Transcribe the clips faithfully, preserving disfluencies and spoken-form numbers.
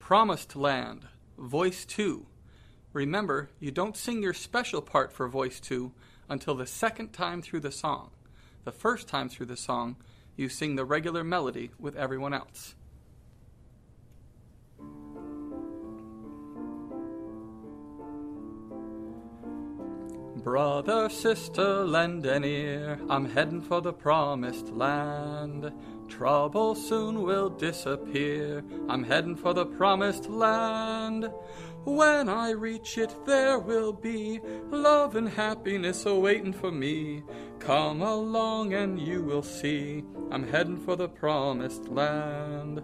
Promised Land, Voice two. Remember, you don't sing your special part for Voice two until the second time through the song. The first time through the song, you sing the regular melody with everyone else. Brother, sister, lend an ear, I'm heading for the promised land. Trouble soon will disappear, I'm heading for the promised land. When I reach it, there will be love and happiness awaiting for me. Come along and you will see, I'm heading for the promised land.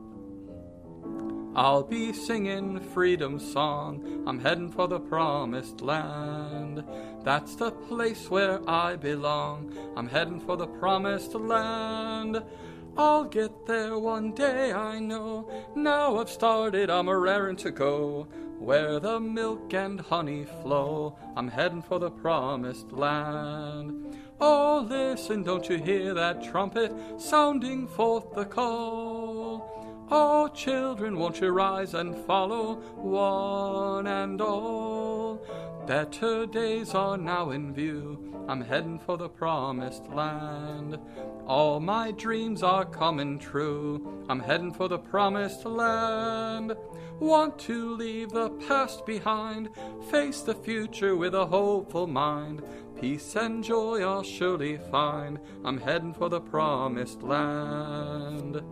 I'll be singing freedom song, I'm heading for the promised land. That's the place where I belong, I'm heading for the promised land. I'll get there one day, I know, now I've started, I'm a raring to go. Where the milk and honey flow, I'm heading for the promised land. Oh, listen, don't you hear that trumpet sounding forth the call? Oh, children, won't you rise and follow, one and all? Better days are now in view, I'm heading for the promised land. All my dreams are coming true, I'm heading for the promised land. Want to leave the past behind, face the future with a hopeful mind. Peace and joy I'll surely find, I'm heading for the promised land.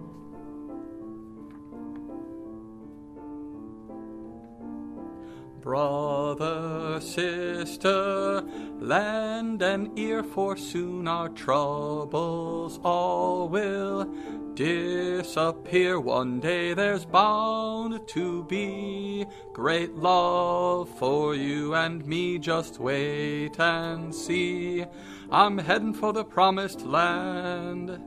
Brother, sister, lend an ear, for soon our troubles all will disappear. One day there's bound to be great love for you and me. Just wait and see, I'm heading for the promised land.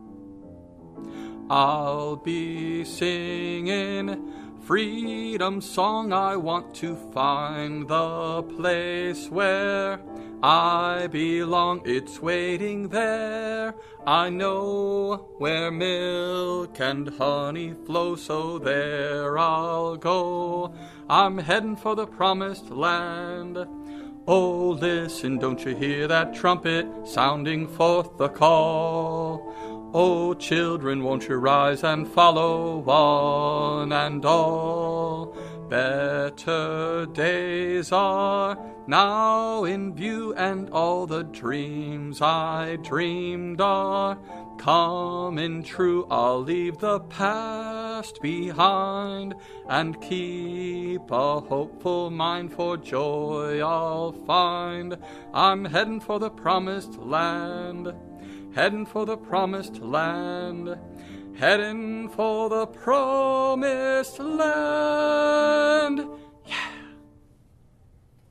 I'll be singing freedom song, I want to find the place where I belong. It's waiting there, I know, where milk and honey flow, so there I'll go. I'm heading for the promised land. Oh, listen, don't you hear that trumpet sounding forth the call? Oh, children, won't you rise and follow, one and all? Better days are now in view, and all the dreams I dreamed are coming true. I'll leave the past behind and keep a hopeful mind, for joy I'll find. I'm heading for the promised land. Heading for the promised land, heading for the promised land.